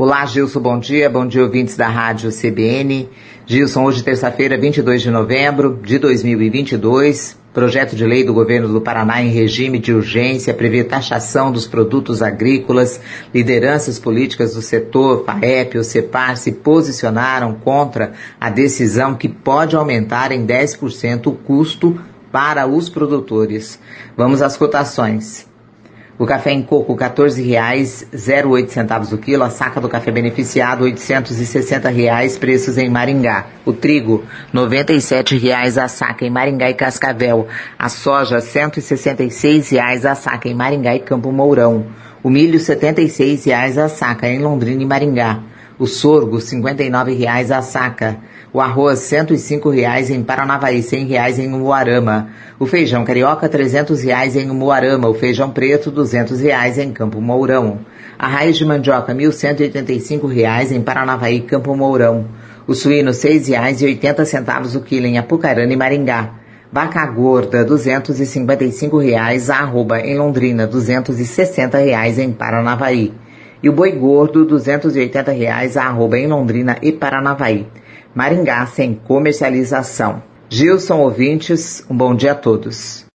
Olá, Gilson, bom dia ouvintes da Rádio CBN. Gilson, hoje terça-feira, 22 de novembro de 2022, projeto de lei do governo do Paraná em regime de urgência prevê taxação dos produtos agrícolas. Lideranças políticas do setor, FAEP e CEPAR, se posicionaram contra a decisão que pode aumentar em 10% o custo para os produtores. Vamos às cotações. O café em coco, R$ 14,08 o quilo. A saca do café beneficiado, R$ 860, preços em Maringá. O trigo, R$ 97 a saca em Maringá e Cascavel. A soja, R$ 166 a saca em Maringá e Campo Mourão. O milho, R$ 76 a saca em Londrina e Maringá. O sorgo, R$ 59 a saca. O arroz, R$ 105 em Paranavaí, R$ 100 em Umuarama. O feijão carioca, R$ 300 em Umuarama. O feijão preto, R$ 200 em Campo Mourão. A raiz de mandioca, R$ 1.185 em Paranavaí, Campo Mourão. O suíno, R$ 6,80 o quilo em Apucarana e Maringá. Vaca gorda, R$ 255 a arroba em Londrina, R$ 260 em Paranavaí. E o boi gordo, R$ 280 a arroba em Londrina e Paranavaí. Maringá sem comercialização. Gilson, ouvintes, um bom dia a todos.